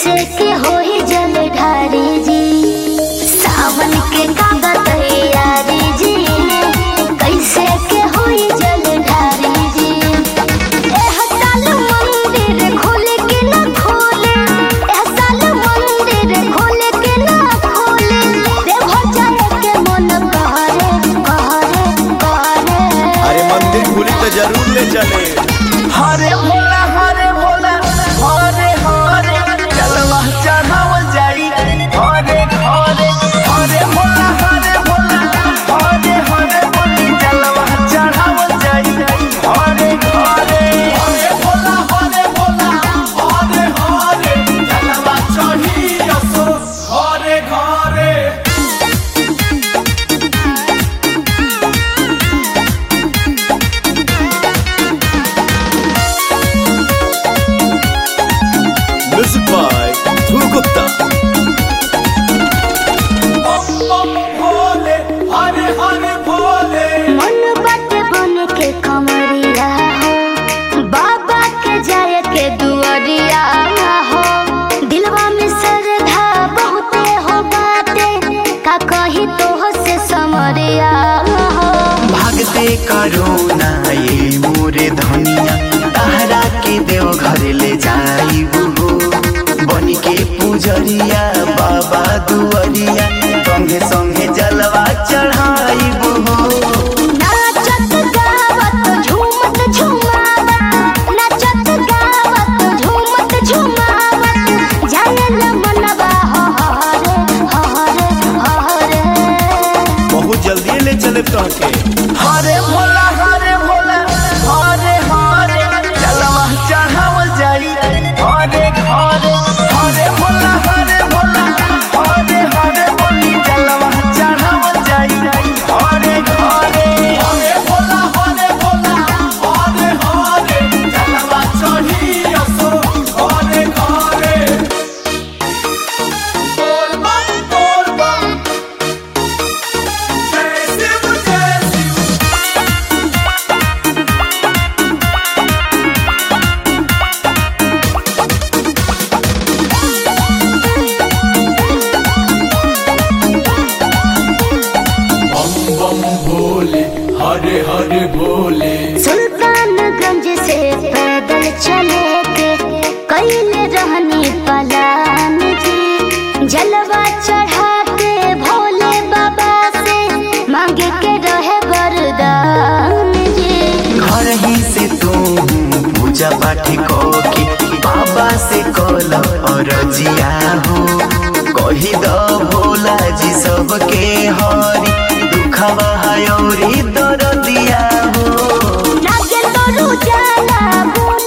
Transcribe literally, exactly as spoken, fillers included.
कैसे के होई जल ढारी जी सावन के कागा तैयारी जी कैसे के होई जल ढारी जी एह साल मंदिर खोले के ना खोले एह साल मंदिर खोले के ना खोले देवघर जाए के मन कहरे कहरे कहरे। अरे मंदिर खुली तो जरूर ले चले। हरे भोला हरे भोला हरे हरे चलवा चढ़ावल जाई हरे हरे हरे भोला हरे भोला हरे हरे बोली चलवा चढ़ावल जाई हरे हरे हरे भोला हरे भोला हरे हरे चलवा चढ़ी असो Hare Hare. Music by Dhruv Gupta। Bhole Hare Hare Bhole मन बात बन के कमरिया हो बाबा के जाए के दुआरिया हो दिलवा में श्रद्धा बहुते हो बाटे का कही तो से समरिया हो। भागते करो ना ये मोरे धनिया तारा के देव घर ले जाइबू हो बनी के पूजरिया बाबा दुआरिया संगे संगे जलवा चढ़ाइबू हो। नाचत गावत झूमत झुमावत नाचत गावत झूमत झुमावत जाने ल मनवा हो हरे हरे हरे। बहुत जल्दी ले चले तो के। हरे भोला हरे भोला हरे हरे चलवा चढ़ावल जाई हरे हरे हरे भोला हरे भोला हरे हरे बोली चलवा चढ़ावल जाई हरे हरे हरे भोला हरे भोला हरे हरे चलवा चढ़ी असो हरे हरे। बोल बम बोल बम जय शिव जय शिव। बम बम भोले हरे हरे भोले सुल्तानगंज से पैदल चले के कैले रहनी पलान जी जलवा चढ़ा के भोले बाबा से मांगे के रहे वरदान जी। घर ही से तू पूजा पाठ के बाबा से कल अरजिया हो कही द भोला जी सबके हरी दुखवा हयोरी दरदिया हो। लागे तो रुजाला